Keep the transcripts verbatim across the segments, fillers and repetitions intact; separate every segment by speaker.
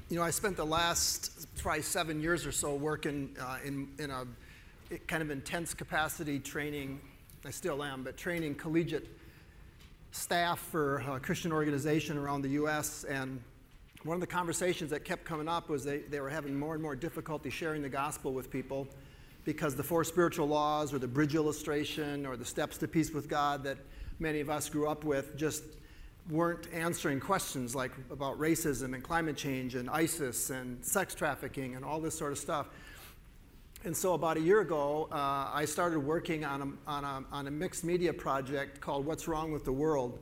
Speaker 1: You know, I spent the last probably seven years or so working uh, in, in a kind of intense capacity training, I still am, but training collegiate staff for a Christian organization around the U S And one of the conversations that kept coming up was they, they were having more and more difficulty sharing the gospel with people because the four spiritual laws or the bridge illustration or the steps to peace with God that many of us grew up with just weren't answering questions like about racism and climate change and ISIS and sex trafficking and all this sort of stuff. And so about a year ago, uh, I started working on a, on, a, on a mixed media project called What's Wrong with the World.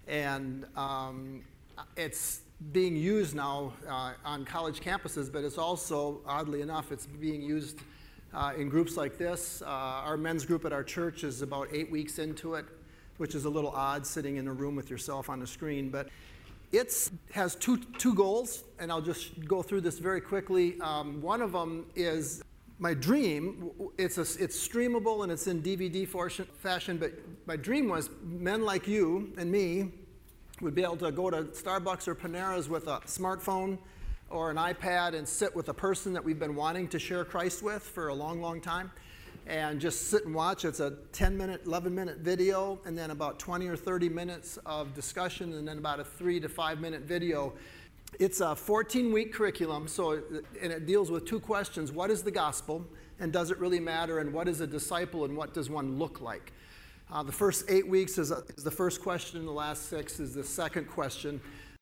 Speaker 1: And um, it's being used now uh, on college campuses, but it's also, oddly enough, it's being used uh, in groups like this. Uh, our men's group at our church is about eight weeks into it, which is a little odd sitting in a room with yourself on a screen. But it has two, two goals, and I'll just go through this very quickly. Um, one of them is my dream. It's, a, it's streamable and it's in D V D fashion, but my dream was men like you and me would be able to go to Starbucks or Panera's with a smartphone or an iPad and sit with a person that we've been wanting to share Christ with for a long, long time, and just sit and watch. It's a ten minute, eleven minute video, and then about twenty or thirty minutes of discussion, and then about a three to five minute video. It's a fourteen week curriculum, so and it deals with two questions. What is the gospel, and does it really matter? And what is a disciple, and what does one look like? Uh, the first eight weeks is, a, is the first question, and the last six is the second question.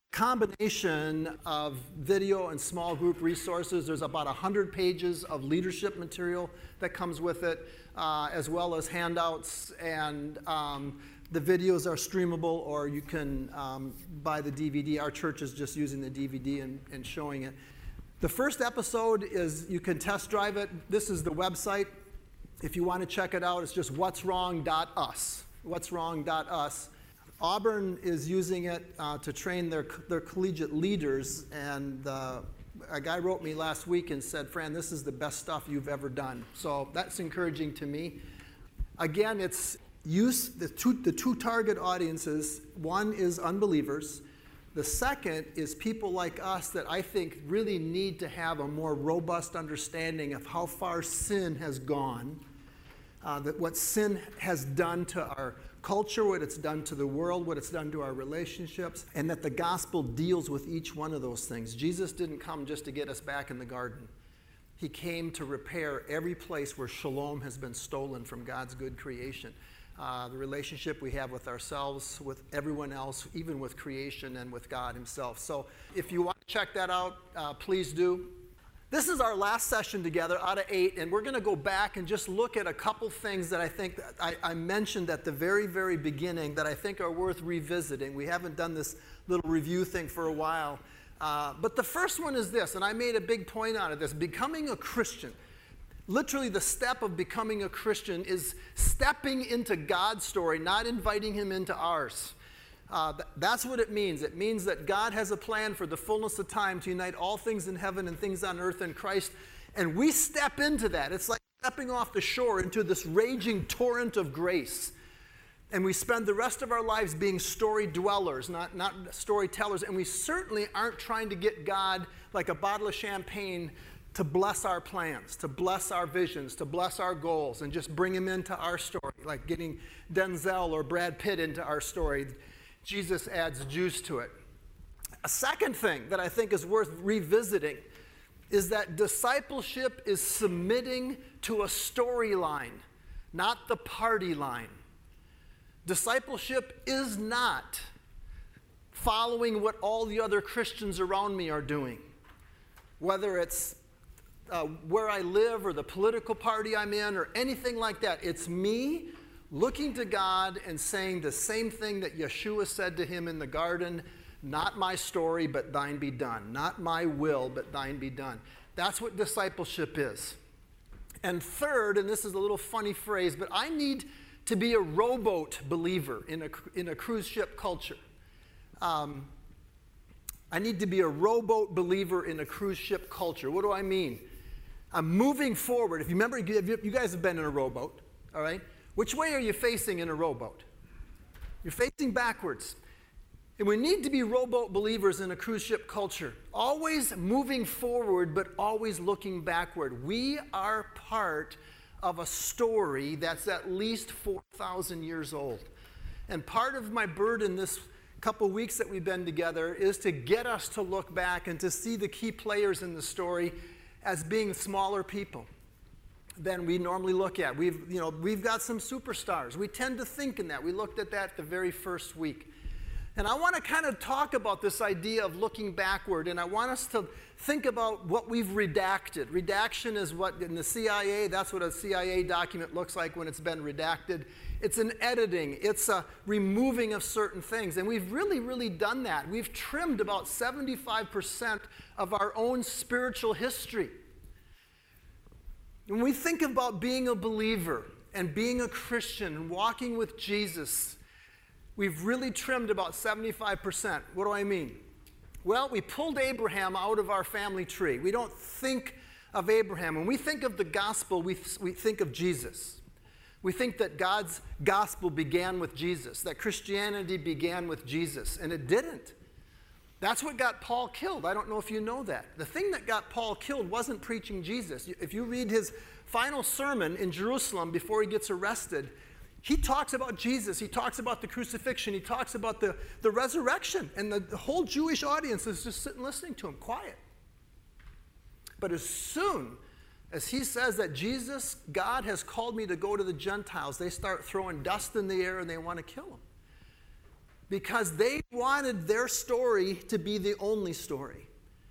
Speaker 1: Combination of video and small group resources. There's about one hundred pages of leadership material that comes with it, uh, as well as handouts, and um, the videos are streamable, or you can um, buy the D V D. Our church is just using the D V D and, and showing it. The first episode is, you can test drive it. This is the website. If you want to check it out, it's just what's wrong dot us. what's wrong dot us. Auburn is using it uh, to train their, their collegiate leaders, and uh, a guy wrote me last week and said, Fran, this is the best stuff you've ever done. So that's encouraging to me. Again, it's use the two, the two target audiences. One is unbelievers. The second is people like us that I think really need to have a more robust understanding of how far sin has gone, uh, that what sin has done to our culture, what it's done to the world, what it's done to our relationships, and that the gospel deals with each one of those things. Jesus didn't come just to get us back in the garden. He came to repair every place where shalom has been stolen from God's good creation. Uh, the relationship we have with ourselves, with everyone else, even with creation and with God himself. So if you want to check that out, uh, please do. This is our last session together out of eight, and we're going to go back and just look at a couple things that I think that I, I mentioned at the very, very beginning that I think are worth revisiting. We haven't done this little review thing for a while. Uh, but the first one is this, and I made a big point out of this: becoming a Christian. Literally, the step of becoming a Christian is stepping into God's story, not inviting him into ours. Uh, th- that's what it means. It means that God has a plan for the fullness of time to unite all things in heaven and things on earth in Christ, and we step into that. It's like stepping off the shore into this raging torrent of grace, and we spend the rest of our lives being story dwellers, not, not storytellers, and we certainly aren't trying to get God like a bottle of champagne to bless our plans, to bless our visions, to bless our goals, and just bring him into our story, like getting Denzel or Brad Pitt into our story. Jesus adds juice to it. A second thing that I think is worth revisiting is that discipleship is submitting to a storyline, not the party line. Discipleship is not following what all the other Christians around me are doing, whether it's uh, where I live or the political party I'm in or anything like that. It's me looking to God and saying the same thing that Yeshua said to him in the garden: not my story, but thine be done. Not my will, but thine be done. That's what discipleship is. And third, and this is a little funny phrase, but I need to be a rowboat believer in a, in a cruise ship culture. Um, I need to be a rowboat believer in a cruise ship culture. What do I mean? I'm moving forward. If you remember, you guys have been in a rowboat, all right? Which way are you facing in a rowboat? You're facing backwards. And we need to be rowboat believers in a cruise ship culture, always moving forward, but always looking backward. We are part of a story that's at least four thousand years old. And part of my burden this couple weeks that we've been together is to get us to look back and to see the key players in the story as being smaller people than we normally look at. We've, you know, we've got some superstars. We tend to think in that. We looked at that the very first week. And I want to kind of talk about this idea of looking backward, and I want us to think about what we've redacted. Redaction is what, in the C I A, that's what a C I A document looks like when it's been redacted. It's an editing. It's a removing of certain things. And we've really, really done that. We've trimmed about seventy-five percent of our own spiritual history. When we think about being a believer and being a Christian and walking with Jesus, we've really trimmed about seventy-five percent. What do I mean? Well, we pulled Abraham out of our family tree. We don't think of Abraham. When we think of the gospel, we, we think of Jesus. We think that God's gospel began with Jesus, that Christianity began with Jesus, and it didn't. That's what got Paul killed. I don't know if you know that. The thing that got Paul killed wasn't preaching Jesus. If you read his final sermon in Jerusalem before he gets arrested, he talks about Jesus. He talks about the crucifixion. He talks about the, the resurrection. And the, the whole Jewish audience is just sitting listening to him, quiet. But as soon as he says that Jesus, God has called me to go to the Gentiles, they start throwing dust in the air and they want to kill him. Because they wanted their story to be the only story.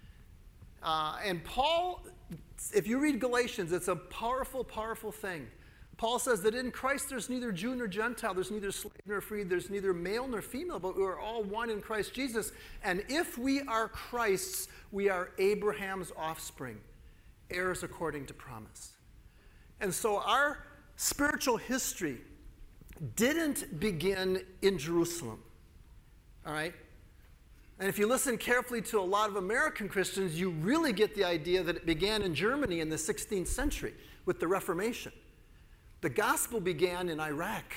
Speaker 1: Uh, and Paul, if you read Galatians, it's a powerful, powerful thing. Paul says that in Christ there's neither Jew nor Gentile, there's neither slave nor free, there's neither male nor female, but we are all one in Christ Jesus. And if we are Christ's, we are Abraham's offspring, heirs according to promise. And so our spiritual history didn't begin in Jerusalem, all right? And if you listen carefully to a lot of American Christians, you really get the idea that it began in Germany in the sixteenth century with the Reformation. The gospel began in Iraq,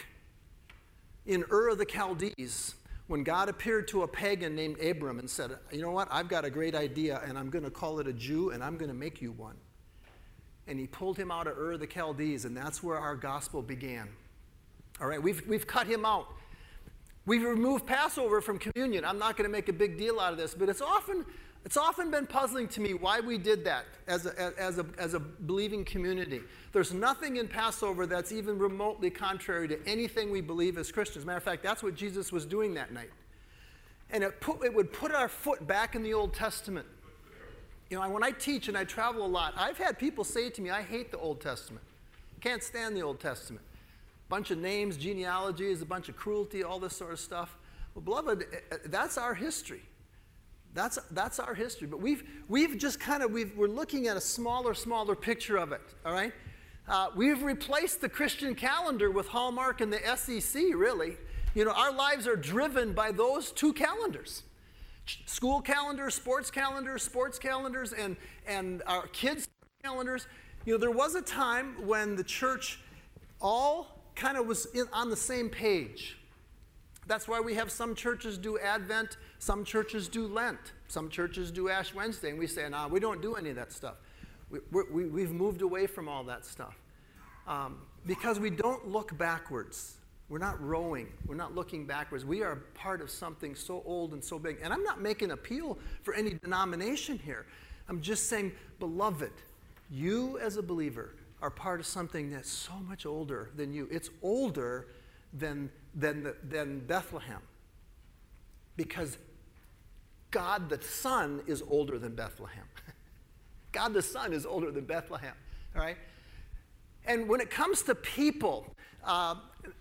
Speaker 1: in Ur of the Chaldees, when God appeared to a pagan named Abram and said, you know what, I've got a great idea, and I'm going to call it a Jew, and I'm going to make you one. And he pulled him out of Ur of the Chaldees, and that's where our gospel began. All right, we've, we've cut him out. We've removed Passover from communion. I'm not going to make a big deal out of this, but it's often, it's often been puzzling to me why we did that as a, as, a, as a believing community. There's nothing in Passover that's even remotely contrary to anything we believe as Christians. As a matter of fact, that's what Jesus was doing that night. And it, put, it would put our foot back in the Old Testament. You know, when I teach and I travel a lot, I've had people say to me, I hate the Old Testament. Can't stand the Old Testament. Bunch of names, genealogies, a bunch of cruelty, all this sort of stuff. Well, beloved, that's our history. That's, that's our history. But we've, we've just kind of, we've, we're looking at a smaller, smaller picture of it, all right? Uh, we've replaced the Christian calendar with Hallmark and the S E C, really. You know, our lives are driven by those two calendars. School calendars, sports calendars, sports calendars, and, and our kids' calendars. You know, there was a time when the church all kind of was in, on the same page. That's why we have some churches do Advent, some churches do Lent, some churches do Ash Wednesday, and we say, no, nah, we don't do any of that stuff. We, we, we've moved away from all that stuff um, because we don't look backwards. We're not rowing. We're not looking backwards. We are part of something so old and so big. And I'm not making an appeal for any denomination here. I'm just saying, beloved, you as a believer are part of something that's so much older than you. It's older than, than, the, than Bethlehem. Because God the Son is older than Bethlehem. God the Son is older than Bethlehem, all right? And when it comes to people, uh,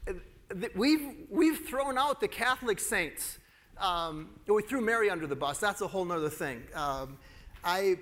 Speaker 1: we've, we've thrown out the Catholic saints. Um, we threw Mary under the bus. That's a whole other thing. Um, I,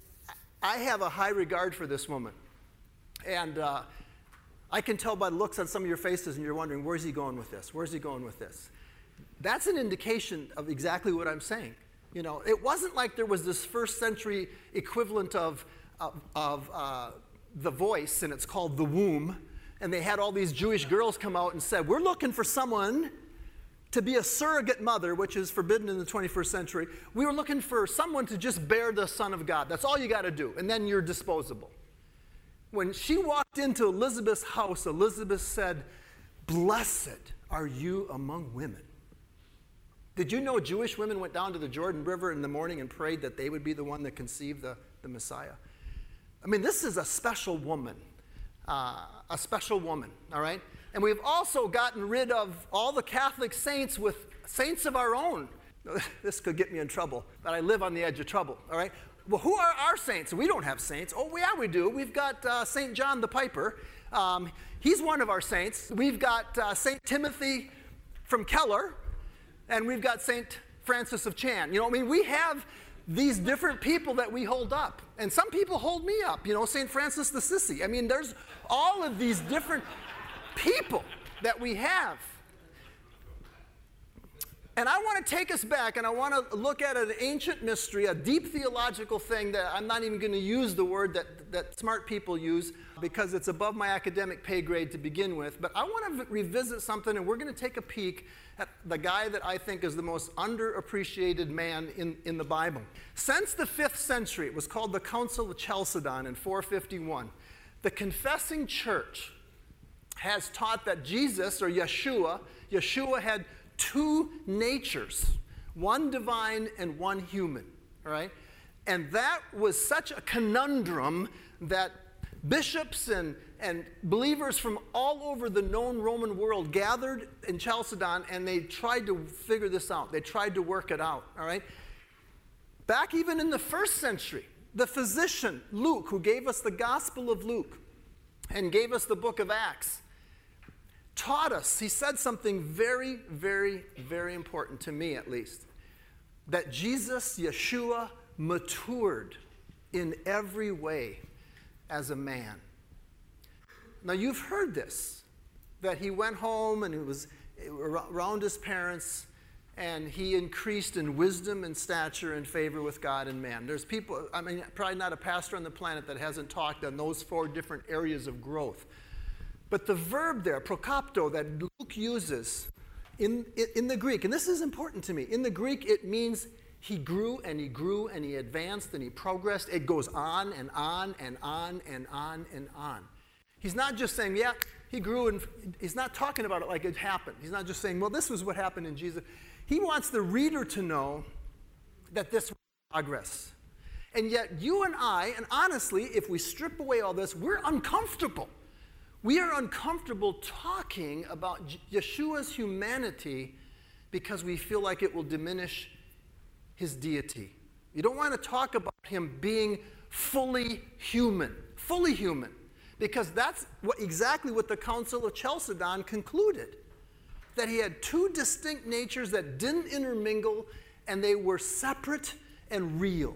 Speaker 1: I have a high regard for this woman. And uh, I can tell by the looks on some of your faces, and you're wondering, where's he going with this? Where's he going with this? That's an indication of exactly what I'm saying. You know, it wasn't like there was this first century equivalent of, of, of uh, The Voice, and it's called The Womb, and they had all these Jewish girls come out and said, we're looking for someone to be a surrogate mother, which is forbidden in the twenty-first century. We were looking for someone to just bear the Son of God. That's all you got to do, and then you're disposable. When she walked into Elizabeth's house, Elizabeth said, "Blessed are you among women." Did you know Jewish women went down to the Jordan River in the morning and prayed that they would be the one that conceived the, the Messiah? I mean, this is a special woman, uh, a special woman, all right? And we've also gotten rid of all the Catholic saints with saints of our own. This could get me in trouble, but I live on the edge of trouble, all right? Well, who are our saints? We don't have saints. Oh, yeah, we do. We've got uh, Saint John the Piper. Um, he's one of our saints. We've got uh, Saint Timothy from Keller, and we've got Saint Francis of Chan. You know, I mean, we have these different people that we hold up. And some people hold me up, you know, Saint Francis the Sissy. I mean, there's all of these different people that we have. And I want to take us back, and I want to look at an ancient mystery, a deep theological thing that I'm not even going to use the word that, that smart people use because it's above my academic pay grade to begin with. But I want to revisit something, and we're going to take a peek at the guy that I think is the most underappreciated man in, in the Bible. Since the fifth century, it was called the Council of Chalcedon in four fifty-one, the confessing church has taught that Jesus, or Yeshua, Yeshua had two natures, one divine and one human, all right? And that was such a conundrum that bishops and, and believers from all over the known Roman world gathered in Chalcedon, and they tried to figure this out. They tried to work it out, all right? Back even in the first century, the physician, Luke, who gave us the Gospel of Luke and gave us the book of Acts, taught us, he said something very, very, very important to me at least, that Jesus, Yeshua, matured in every way as a man. Now you've heard this, that he went home and he was around his parents and he increased in wisdom and stature and favor with God and man. There's people, I mean, probably not a pastor on the planet that hasn't talked on those four different areas of growth. But the verb there, prokopto, that Luke uses in, in the Greek, and this is important to me, in the Greek it means he grew and he grew and he advanced and he progressed. It goes on and on and on and on and on. He's not just saying, yeah, he grew, and he's not talking about it like it happened. He's not just saying, well, this was what happened in Jesus. He wants the reader to know that this was progress. And yet you and I, and honestly, if we strip away all this, we're uncomfortable. We are uncomfortable talking about Yeshua's humanity because we feel like it will diminish his deity. You don't want to talk about him being fully human, fully human, because that's what, exactly what the Council of Chalcedon concluded, that he had two distinct natures that didn't intermingle and they were separate and real.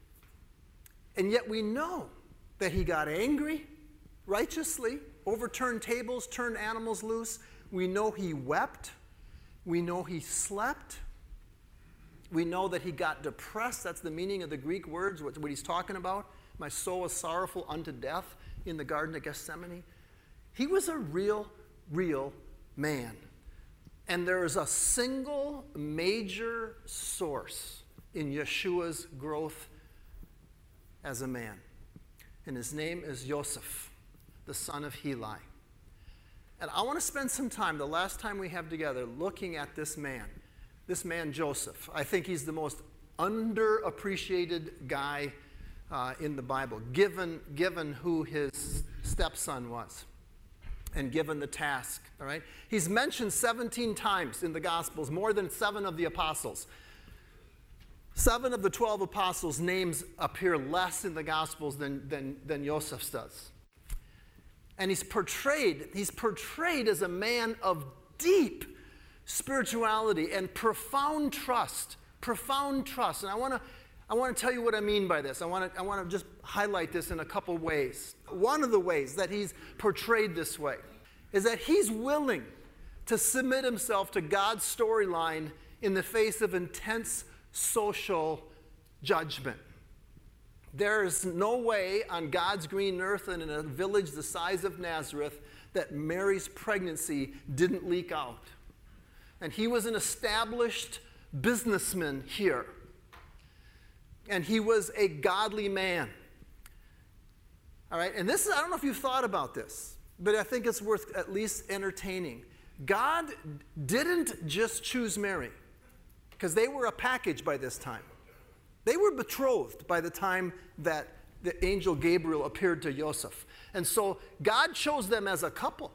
Speaker 1: And yet we know that he got angry righteously, overturned tables, turned animals loose. We know he wept. We know he slept. We know that he got depressed. That's the meaning of the Greek words, what, what he's talking about. My soul is sorrowful unto death in the Garden of Gethsemane. He was a real, real man. And there is a single major source in Yeshua's growth as a man. And his name is Joseph, the son of Heli. And I want to spend some time, the last time we have together, looking at this man, this man Joseph. I think he's the most underappreciated guy uh, in the Bible, given, given who his stepson was and given the task, all right? He's mentioned seventeen times in the Gospels, more than seven of the apostles. Seven of the twelve apostles' names appear less in the Gospels than, than, than Joseph's does. And he's portrayed, he's portrayed as a man of deep spirituality and profound trust, profound trust. And I want to I want to tell you what I mean by this. I want to I want to just highlight this in a couple ways. One of the ways that he's portrayed this way is that he's willing to submit himself to God's storyline in the face of intense social judgment. There is no way on God's green earth and in a village the size of Nazareth that Mary's pregnancy didn't leak out. And he was an established businessman here. And he was a godly man. All right, and this is, I don't know if you've thought about this, but I think it's worth at least entertaining. God didn't just choose Mary, because they were a package by this time. They were betrothed by the time that the angel Gabriel appeared to Joseph. And so God chose them as a couple.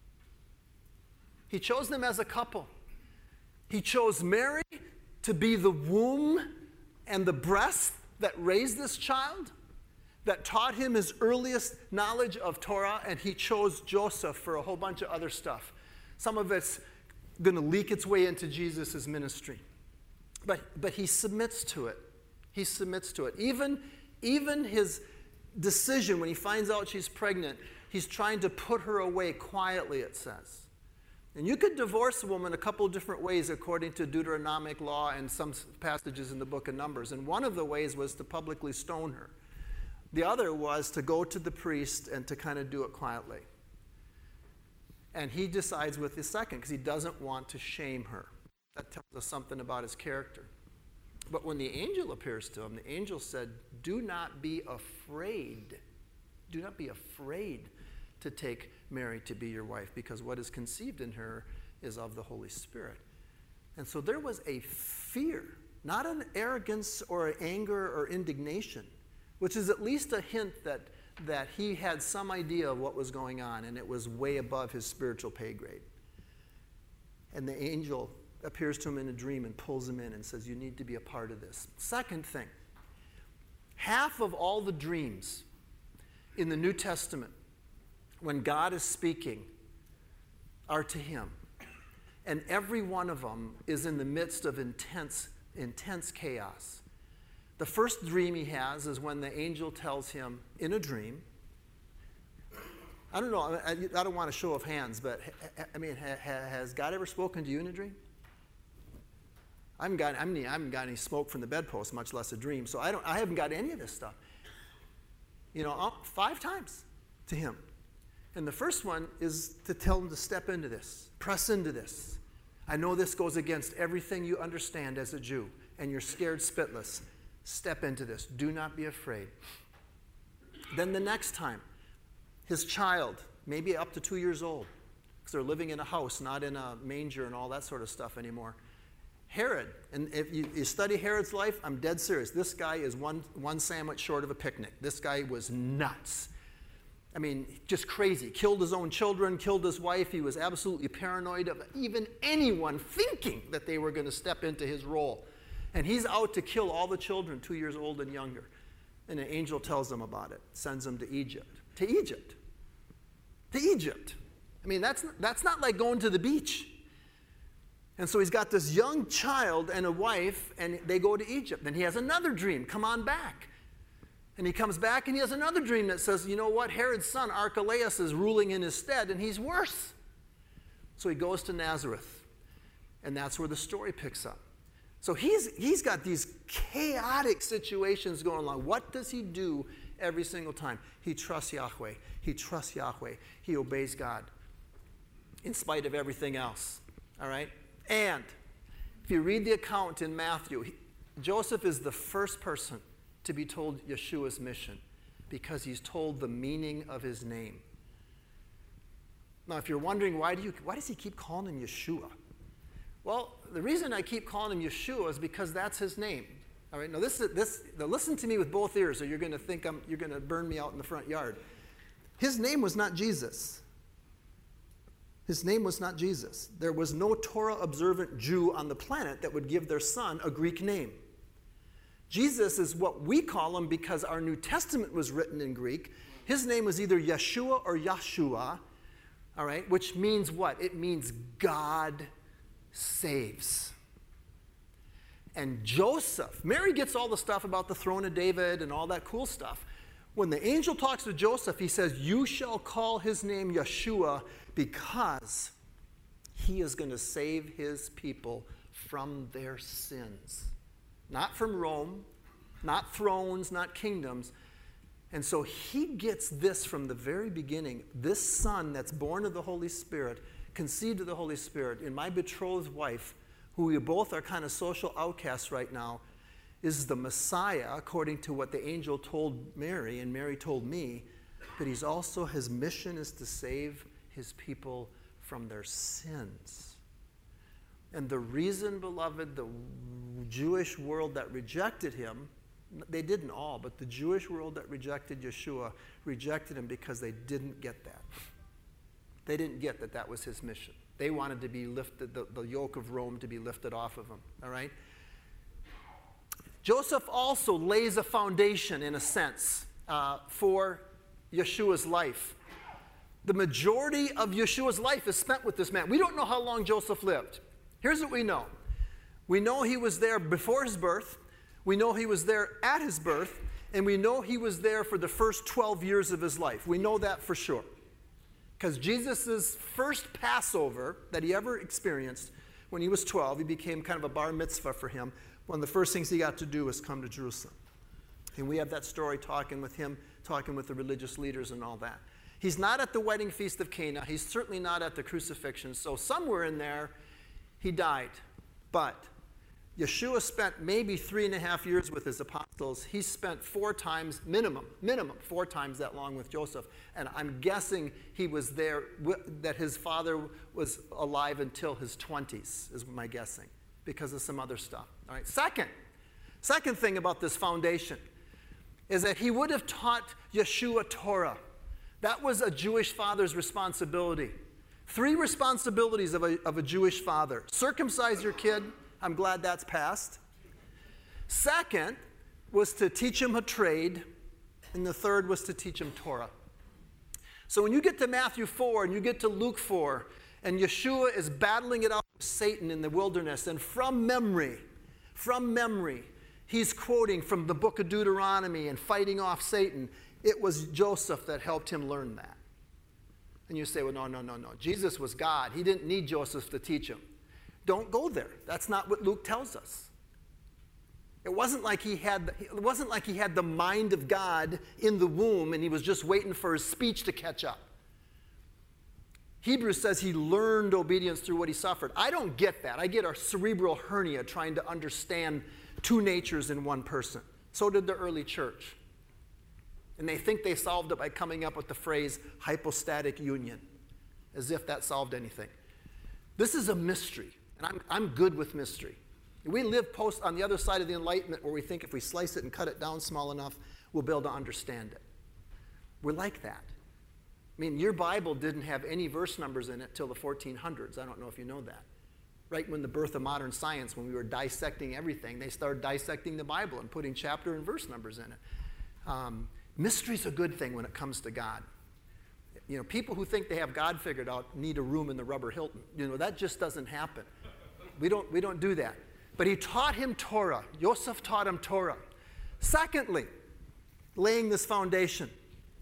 Speaker 1: He chose them as a couple. He chose Mary to be the womb and the breast that raised this child, that taught him his earliest knowledge of Torah, and he chose Joseph for a whole bunch of other stuff. Some of it's going to leak its way into Jesus' ministry. But, but he submits to it. He submits to it. Even, even his decision when he finds out she's pregnant, he's trying to put her away quietly, it says. And you could divorce a woman a couple of different ways according to Deuteronomic law and some passages in the book of Numbers. And one of the ways was to publicly stone her. The other was to go to the priest and to kind of do it quietly. And he decides with the second because he doesn't want to shame her. That tells us something about his character. But when the angel appears to him, the angel said, do not be afraid. Do not be afraid to take Mary to be your wife, because what is conceived in her is of the Holy Spirit. And so there was a fear, not an arrogance or an anger or indignation, which is at least a hint that, that he had some idea of what was going on, and it was way above his spiritual pay grade. And the angel appears to him in a dream and pulls him in and says, you need to be a part of this. Second thing, half of all the dreams in the New Testament, when God is speaking, are to him. And every one of them is in the midst of intense, intense chaos. The first dream he has is when the angel tells him in a dream, I don't know, I, I don't want to show of hands, but I mean, ha, ha, has God ever spoken to you in a dream? I haven't got, I mean, I haven't got any smoke from the bedpost, much less a dream, so I, don't, I haven't got any of this stuff. You know, five times to him. And the first one is to tell him to step into this, press into this. I know this goes against everything you understand as a Jew, and you're scared spitless. Step into this. Do not be afraid. Then the next time, his child, maybe up to two years old, because they're living in a house, not in a manger and all that sort of stuff anymore. Herod, and if you, you study Herod's life, I'm dead serious. This guy is one, one sandwich short of a picnic. This guy was nuts. I mean, just crazy. Killed his own children, killed his wife. He was absolutely paranoid of even anyone thinking that they were going to step into his role. And he's out to kill all the children, two years old and younger. And an angel tells him about it, sends him to Egypt. To Egypt. To Egypt. I mean, that's, that's not like going to the beach. And so he's got this young child and a wife, and they go to Egypt. Then he has another dream, come on back. And he comes back and he has another dream that says, you know what, Herod's son, Archelaus, is ruling in his stead, and he's worse. So he goes to Nazareth, and that's where the story picks up. So he's, he's got these chaotic situations going on. What does he do every single time? He trusts Yahweh. He trusts Yahweh. He obeys God in spite of everything else. All right? And if you read the account in Matthew, he, Joseph is the first person to be told Yeshua's mission because he's told the meaning of his name. Now, if you're wondering, why, do you, why does he keep calling him Yeshua? Well, the reason I keep calling him Yeshua is because that's his name. All right, now, this, this, now listen to me with both ears or you're going to think I'm, you're going to burn me out in the front yard. His name was not Jesus. His name was not Jesus. There was no Torah-observant Jew on the planet that would give their son a Greek name. Jesus is what we call him because our New Testament was written in Greek. His name was either Yeshua or Yahshua, all right, which means what? It means God saves. And Joseph, Mary gets all the stuff about the throne of David and all that cool stuff. When the angel talks to Joseph, he says, you shall call his name Yeshua because he is going to save his people from their sins. Not from Rome, not thrones, not kingdoms. And so he gets this from the very beginning. This son that's born of the Holy Spirit conceived of the Holy Spirit, and my betrothed wife, who we both are kind of social outcasts right now, is the Messiah, according to what the angel told Mary, and Mary told me, but he's also, his mission is to save his people from their sins. And the reason, beloved, the Jewish world that rejected him, they didn't all, but the Jewish world that rejected Yeshua rejected him because they didn't get that. They didn't get that that was his mission. They wanted to be lifted, the, the yoke of Rome to be lifted off of him, all right? Joseph also lays a foundation, in a sense, uh, for Yeshua's life. The majority of Yeshua's life is spent with this man. We don't know how long Joseph lived. Here's what we know. We know he was there before his birth. We know he was there at his birth. And we know he was there for the first twelve years of his life. We know that for sure. Because Jesus' first Passover that he ever experienced, when he was twelve, he became kind of a bar mitzvah for him. One of the first things he got to do was come to Jerusalem. And we have that story talking with him, talking with the religious leaders and all that. He's not at the wedding feast of Cana. He's certainly not at the crucifixion. So somewhere in there, he died. But Yeshua spent maybe three and a half years with his apostles. He spent four times, minimum, minimum, four times that long with Joseph. And I'm guessing he was there, that his father was alive until his twenties, is my guessing, because of some other stuff. All right. Second, second thing about this foundation is that he would have taught Yeshua Torah. That was a Jewish father's responsibility. Three responsibilities of a, of a Jewish father. Circumcise your kid. I'm glad that's passed. Second was to teach him a trade. And the third was to teach him Torah. So when you get to Matthew four and you get to Luke four, and Yeshua is battling it out with Satan in the wilderness, and from memory, from memory, he's quoting from the book of Deuteronomy and fighting off Satan. It was Joseph that helped him learn that. And you say, well, no, no, no, no. Jesus was God. He didn't need Joseph to teach him. Don't go there. That's not what Luke tells us. It wasn't like he had, it wasn't like he had the mind of God in the womb and he was just waiting for his speech to catch up. Hebrews says he learned obedience through what he suffered. I don't get that. I get a cerebral hernia trying to understand two natures in one person. So did the early church. And they think they solved it by coming up with the phrase hypostatic union, as if that solved anything. This is a mystery, and I'm, I'm good with mystery. We live post on the other side of the Enlightenment where we think if we slice it and cut it down small enough, we'll be able to understand it. We're like that. I mean, your Bible didn't have any verse numbers in it till the fourteen hundreds. I don't know if you know that. Right when the birth of modern science, when we were dissecting everything, they started dissecting the Bible and putting chapter and verse numbers in it. Um, mystery's a good thing when it comes to God. You know, people who think they have God figured out need a room in the Rubber Hilton. You know, that just doesn't happen. We don't, we don't do that. But he taught him Torah. Joseph taught him Torah. Secondly, laying this foundation,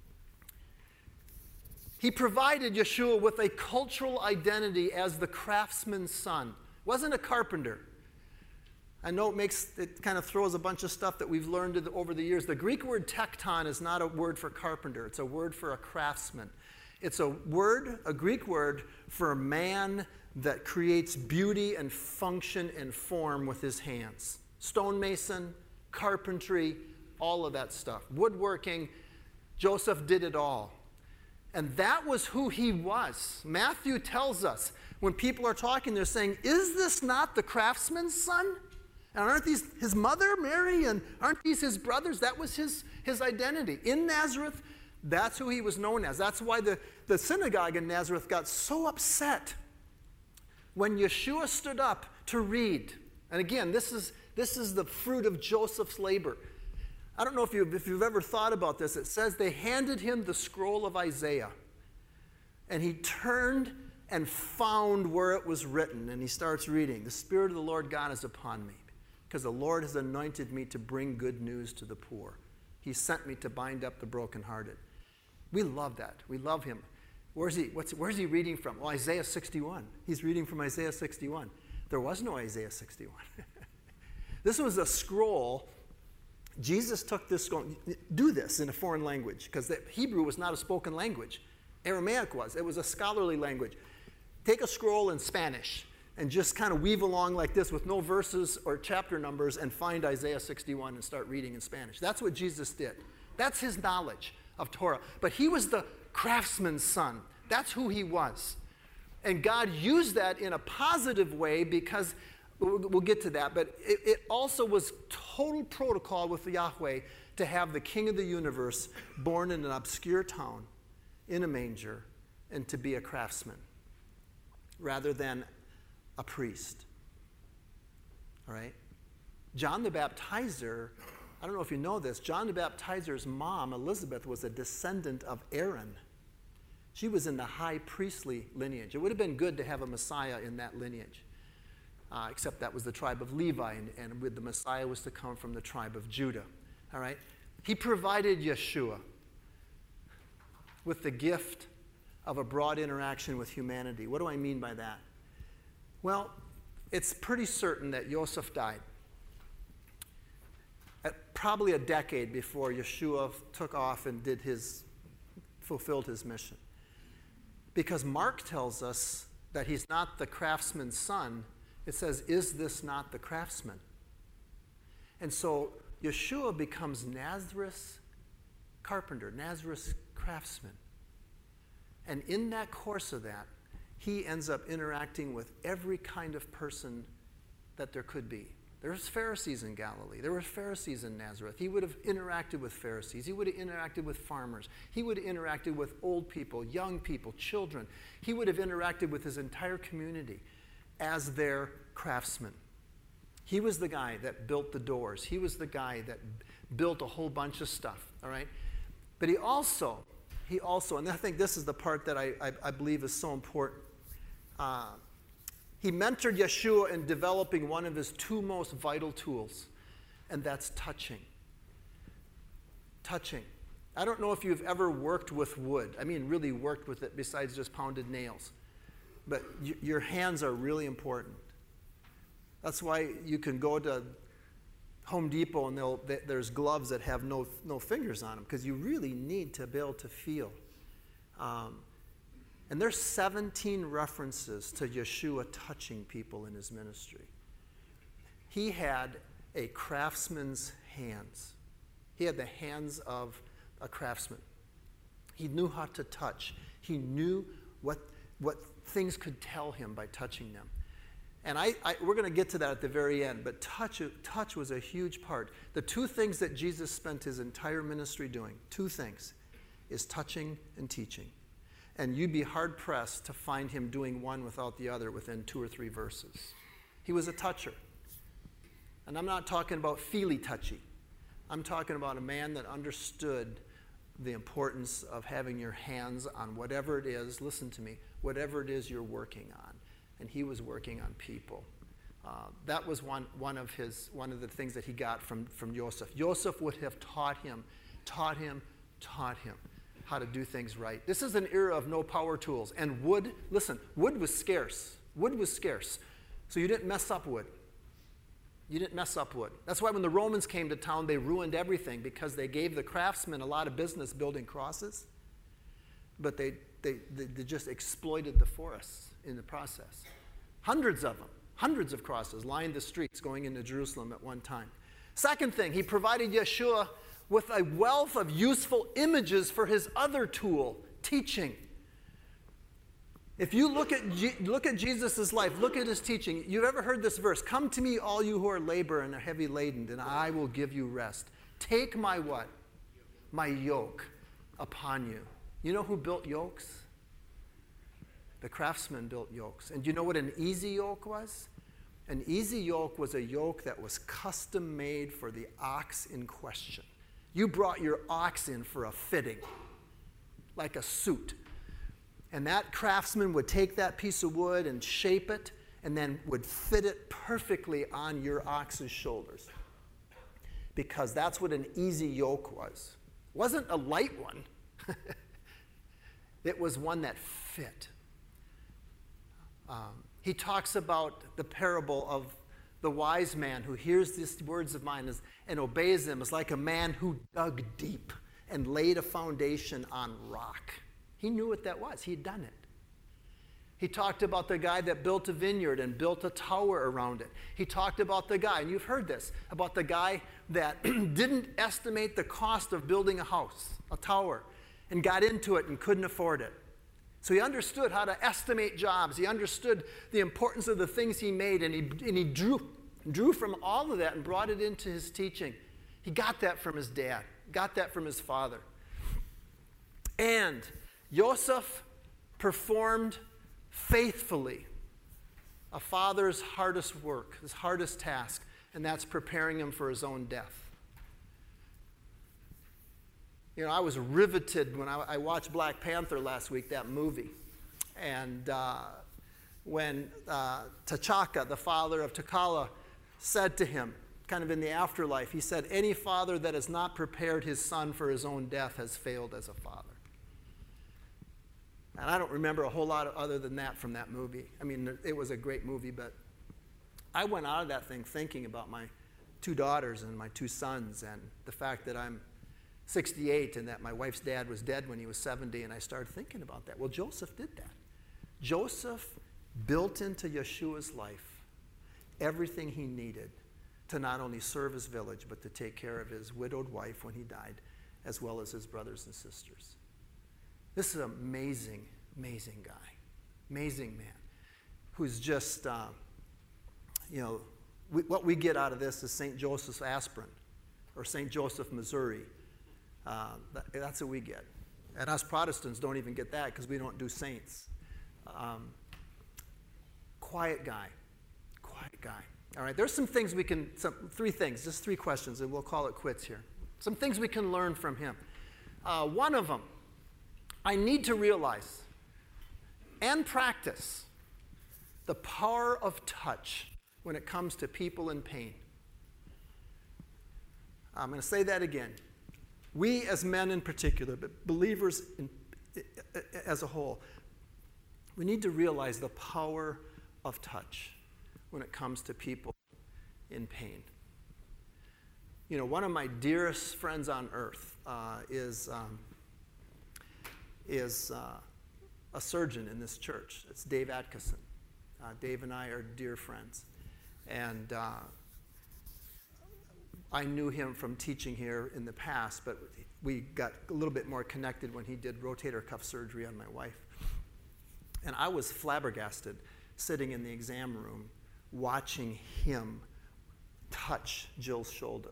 Speaker 1: he provided Yeshua with a cultural identity as the craftsman's son. Wasn't a carpenter. I know it makes, it kind of throws a bunch of stuff that we've learned over the years. The Greek word tekton is not a word for carpenter. It's a word for a craftsman. It's a word, a Greek word, for a man that creates beauty and function and form with his hands. Stonemason, carpentry, all of that stuff. Woodworking, Joseph did it all. And that was who he was. Matthew tells us, when people are talking, they're saying, is this not the craftsman's son? And aren't these his mother, Mary, and aren't these his brothers? That was his, his identity. In Nazareth, that's who he was known as. That's why the, the synagogue in Nazareth got so upset when Yeshua stood up to read. And again, this is, this is the fruit of Joseph's labor. I don't know if you've, if you've ever thought about this. It says they handed him the scroll of Isaiah. And he turned and found where it was written. And he starts reading, the Spirit of the Lord God is upon me, because the Lord has anointed me to bring good news to the poor. He sent me to bind up the brokenhearted. We love that. We love him. Where's he, what's, where's he reading from? Well, Isaiah sixty-one. He's reading from Isaiah sixty-one. There was no Isaiah sixty-one. This was a scroll. Jesus took this scroll. Do this in a foreign language, because Hebrew was not a spoken language. Aramaic was. It was a scholarly language. take a scroll in Spanish and just kind of weave along like this with no verses or chapter numbers and find Isaiah sixty-one and start reading in Spanish. That's what Jesus did. That's his knowledge of Torah. But he was the craftsman's son. That's who he was. And God used that in a positive way because, we'll get to that, but it, it also was total protocol with Yahweh to have the king of the universe born in an obscure town in a manger and to be a craftsman rather than a priest. All right? John the Baptizer, I don't know if you know this, John the Baptizer's mom, Elizabeth, was a descendant of Aaron. She was in the high priestly lineage. It would have been good to have a Messiah in that lineage, uh, except that was the tribe of Levi, and, and with the Messiah was to come from the tribe of Judah. All right? He provided Yeshua with the gift of a broad interaction with humanity. What do I mean by that? Well, it's pretty certain that Joseph died at probably a decade before Yeshua took off and did his, fulfilled his mission. Because Mark tells us that he's not the craftsman's son. It says, is this not the craftsman? And so Yeshua becomes Nazareth's carpenter, Nazareth's craftsman. And in that course of that, he ends up interacting with every kind of person that there could be. There was Pharisees in Galilee. There were Pharisees in Nazareth. He would have interacted with Pharisees. He would have interacted with farmers. He would have interacted with old people, young people, children. He would have interacted with his entire community as their craftsman. He was the guy that built the doors. He was the guy that built a whole bunch of stuff, all right? But he also, he also, and I think this is the part that I, I, I believe is so important, uh, he mentored Yeshua in developing one of his two most vital tools, and that's touching. Touching. I don't know if you've ever worked with wood. I mean, really worked with it besides just pounded nails. But y- your hands are really important. That's why you can go to Home Depot and they'll, they, there's gloves that have no, no fingers on them because you really need to be able to feel. Um, And there's seventeen references to Yeshua touching people in his ministry. He had a craftsman's hands. He had the hands of a craftsman. He knew how to touch. He knew what, what things could tell him by touching them. And I, I, we're going to get to that at the very end, but touch, touch was a huge part. The two things that Jesus spent his entire ministry doing, two things, is touching and teaching. And you'd be hard-pressed to find him doing one without the other within two or three verses. He was a toucher. And I'm not talking about feely-touchy. I'm talking about a man that understood the importance of having your hands on whatever it is, listen to me, whatever it is you're working on. And he was working on people. Uh, that was one, one of his one of the things that he got from, from Joseph. Joseph would have taught him, taught him, taught him how to do things right. This is an era of no power tools. And wood, listen, wood was scarce. Wood was scarce. So you didn't mess up wood. You didn't mess up wood. That's why when the Romans came to town, they ruined everything because they gave the craftsmen a lot of business building crosses, but they, they, they, they just exploited the forests in the process. Hundreds of them, hundreds of crosses lined the streets going into Jerusalem at one time. Second thing, he provided Yeshua with a wealth of useful images for his other tool, teaching. If you look at, G- look at Jesus' life, look at his teaching, you've ever heard this verse, "Come to me, all you who are labor and are heavy laden, and I will give you rest. Take my what? My yoke upon you." You know who built yokes? The craftsmen built yokes. And do you know what an easy yoke was? An easy yoke was a yoke that was custom made for the ox in question. You brought your ox in for a fitting, like a suit. And that craftsman would take that piece of wood and shape it and then would fit it perfectly on your ox's shoulders. Because that's what an easy yoke was. It wasn't a light one. It was one that fit. Um, he talks about the parable of the wise man who hears these words of mine and obeys them is like a man who dug deep and laid a foundation on rock. He knew what that was. He had done it. He talked about the guy that built a vineyard and built a tower around it. He talked about the guy, and you've heard this, about the guy that didn't estimate the cost of building a house, a tower, and got into it and couldn't afford it. So he understood how to estimate jobs. He understood the importance of the things he made, and he, and he drew, drew from all of that and brought it into his teaching. He got that from his dad, got that from his father. And Joseph performed faithfully a father's hardest work, his hardest task, and that's preparing him for his own death. You know, I was riveted when I, I watched Black Panther last week, that movie. And uh, when uh, T'Chaka, the father of T'Challa, said to him, kind of in the afterlife, he said, any father that has not prepared his son for his own death has failed as a father. And I don't remember a whole lot other than that from that movie. I mean, it was a great movie, but I went out of that thing thinking about my two daughters and my two sons and the fact that I'm sixty-eight and that my wife's dad was dead when he was seventy, and I started thinking about that. Well, Joseph did that. Joseph built into Yeshua's life everything he needed to not only serve his village, but to take care of his widowed wife when he died, as well as his brothers and sisters. This is an amazing, amazing guy, amazing man, who's just, uh, you know, we, what we get out of this is Saint Joseph's aspirin, or Saint Joseph, Missouri. Uh, that, that's what we get. And us Protestants don't even get that because we don't do saints. Um, quiet guy, quiet guy. All right, there's some things we can, some, three things, just three questions, and we'll call it quits here. Some things we can learn from him. Uh, one of them, I need to realize and practice the power of touch when it comes to people in pain. I'm going to say that again. We as men in particular, but believers in, as a whole, we need to realize the power of touch when it comes to people in pain. You know, one of my dearest friends on earth uh, is... Um, is uh, a surgeon in this church. It's Dave Atkinson. Uh, Dave and I are dear friends. And uh, I knew him from teaching here in the past, but we got a little bit more connected when he did rotator cuff surgery on my wife. And I was flabbergasted sitting in the exam room watching him touch Jill's shoulder.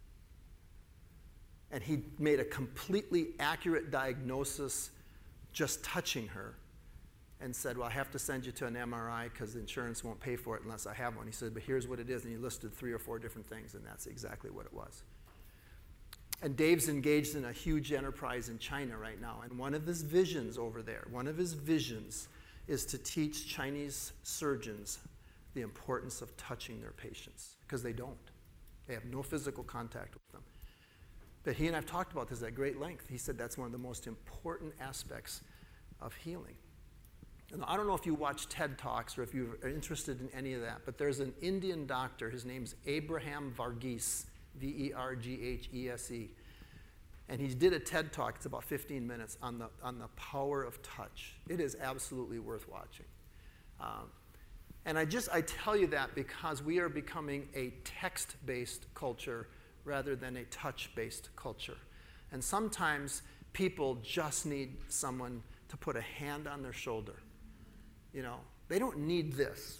Speaker 1: And he made a completely accurate diagnosis just touching her, and said, well, I have to send you to an M R I because the insurance won't pay for it unless I have one. He said, but here's what it is. And he listed three or four different things, and that's exactly what it was. And Dave's engaged in a huge enterprise in China right now. And one of his visions over there, one of his visions is to teach Chinese surgeons the importance of touching their patients, because they don't. They have no physical contact with them. But he and I have talked about this at great length. He said that's one of the most important aspects of healing. And I don't know if you watch TED Talks or if you're interested in any of that, but there's an Indian doctor. His name's Abraham Varghese, V E R G H E S E. And he did a TED Talk, it's about fifteen minutes, on the, on the power of touch. It is absolutely worth watching. Um, and I just, I tell you that because we are becoming a text-based culture rather than a touch-based culture. And sometimes people just need someone to put a hand on their shoulder. You know, they don't need this.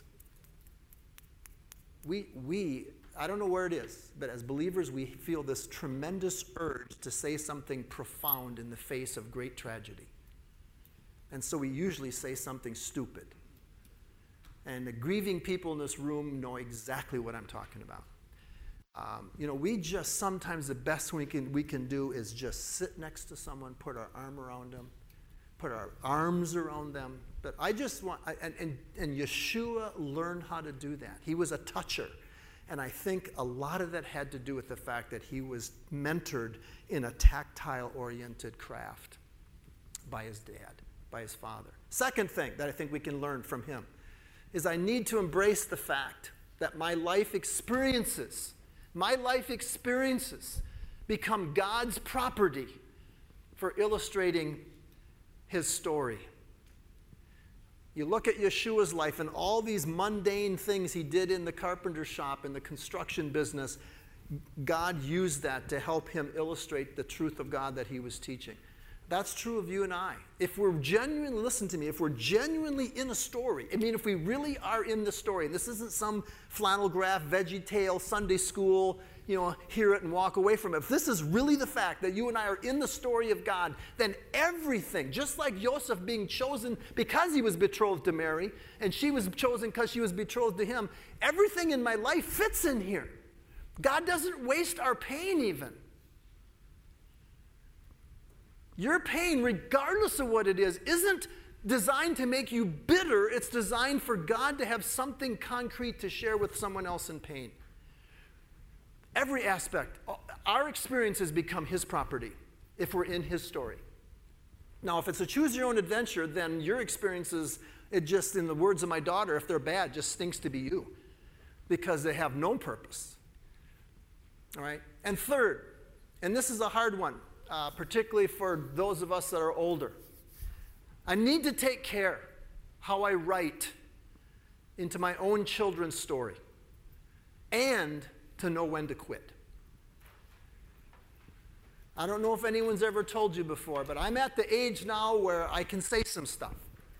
Speaker 1: We, we, I don't know where it is, but as believers, we feel this tremendous urge to say something profound in the face of great tragedy. And so we usually say something stupid. And the grieving people in this room know exactly what I'm talking about. Um, you know, we just, sometimes the best we can, we can do is just sit next to someone, put our arm around them, put our arms around them. But I just want, I, and, and, and Yeshua learned how to do that. He was a toucher. And I think a lot of that had to do with the fact that he was mentored in a tactile-oriented craft by his dad, by his father. Second thing that I think we can learn from him is I need to embrace the fact that my life experiences My life experiences become God's property for illustrating his story. You look at Yeshua's life and all these mundane things he did in the carpenter shop, in the construction business, God used that to help him illustrate the truth of God that he was teaching. That's true of you and I. If we're genuinely, listen to me, if we're genuinely in a story, I mean, if we really are in the story, this isn't some flannel graph, veggie tale, Sunday school, you know, hear it and walk away from it. If this is really the fact that you and I are in the story of God, then everything, just like Joseph being chosen because he was betrothed to Mary, and she was chosen because she was betrothed to him, everything in my life fits in here. God doesn't waste our pain even. Your pain, regardless of what it is, isn't designed to make you bitter. It's designed for God to have something concrete to share with someone else in pain. Every aspect, our experiences become his property if we're in his story. Now, if it's a choose your own adventure, then your experiences, it just, in the words of my daughter, if they're bad, just stinks to be you because they have no purpose. All right? And third, and this is a hard one, uh, particularly for those of us that are older. I need to take care how I write into my own children's story and to know when to quit. I don't know if anyone's ever told you before, but I'm at the age now where I can say some stuff.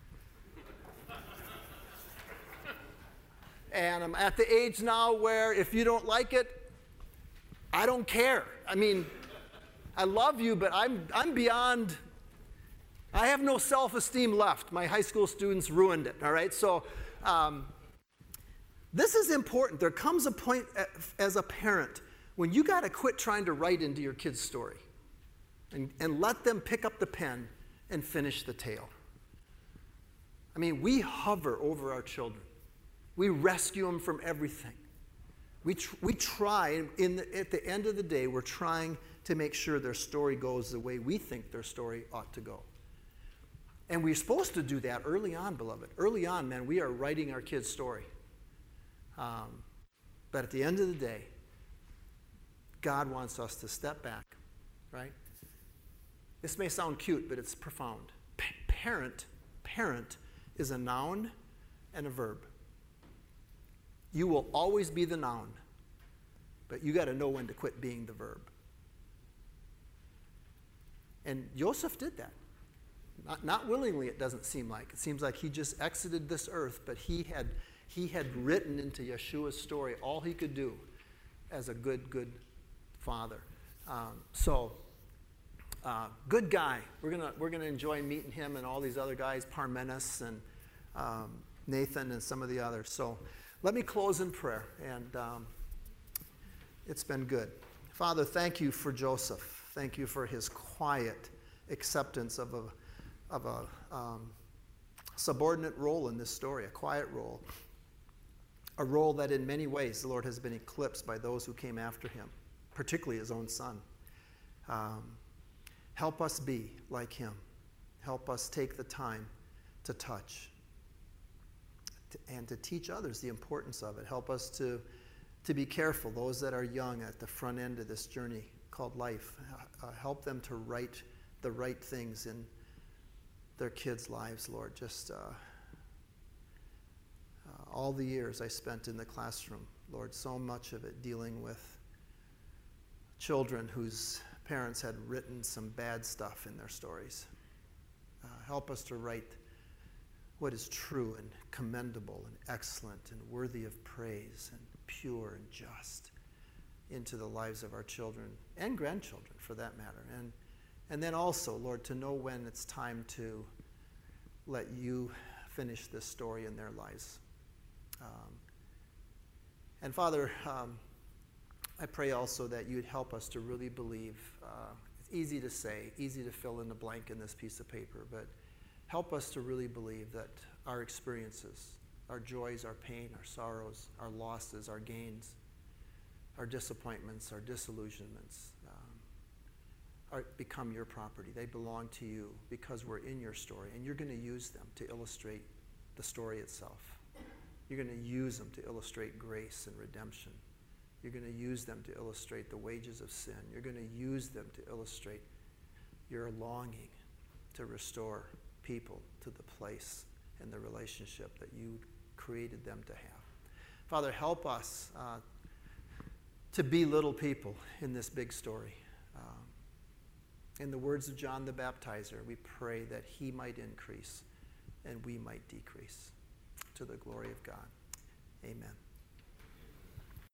Speaker 1: And I'm at the age now where if you don't like it, I don't care. I mean, I love you, but I'm, I'm beyond, I have no self-esteem left. My high school students ruined it, all right? So um, this is important. There comes a point as a parent when you got to quit trying to write into your kid's story and, and let them pick up the pen and finish the tale. I mean, we hover over our children. We rescue them from everything. We, tr- we try, in the, at the end of the day, we're trying to make sure their story goes the way we think their story ought to go. And we're supposed to do that early on, beloved. Early on, man, we are writing our kids' story. Um, but at the end of the day, God wants us to step back, right? This may sound cute, but it's profound. Pa- parent, parent is a noun and a verb. You will always be the noun, but you got to know when to quit being the verb. And Joseph did that. Not, not willingly, it doesn't seem like. It seems like he just exited this earth, but he had, he had written into Yeshua's story all he could do as a good, good father. Um, so, uh, good guy. We're gonna we're gonna enjoy meeting him and all these other guys, Parmenas and um, Nathan and some of the others. So, let me close in prayer, and um, it's been good. Father, thank you for Joseph. Thank you for his quiet acceptance of a, of a um, subordinate role in this story, a quiet role, a role that in many ways the Lord has been eclipsed by those who came after him, particularly his own son. Um, help us be like him. Help us take the time to touch and to teach others the importance of it. Help us to, to be careful, those that are young at the front end of this journey called life. Uh, help them to write the right things in their kids' lives, Lord. Just uh, uh, all the years I spent in the classroom, Lord, so much of it dealing with children whose parents had written some bad stuff in their stories. Uh, help us to write what is true and commendable and excellent and worthy of praise and pure and just into the lives of our children and grandchildren, for that matter. And, and then also, Lord, to know when it's time to let you finish this story in their lives. Um, and Father, um, I pray also that you'd help us to really believe. Uh, it's easy to say, easy to fill in the blank in this piece of paper, but help us to really believe that our experiences, our joys, our pain, our sorrows, our losses, our gains, our disappointments, our disillusionments, um, are, become your property. They belong to you because we're in your story, and you're going to use them to illustrate the story itself. You're going to use them to illustrate grace and redemption. You're going to use them to illustrate the wages of sin. You're going to use them to illustrate your longing to restore people to the place and the relationship that you created them to have. Father, help us uh, to be little people in this big story. Um, in the words of John the Baptizer, we pray that he might increase and we might decrease, to the glory of God. Amen.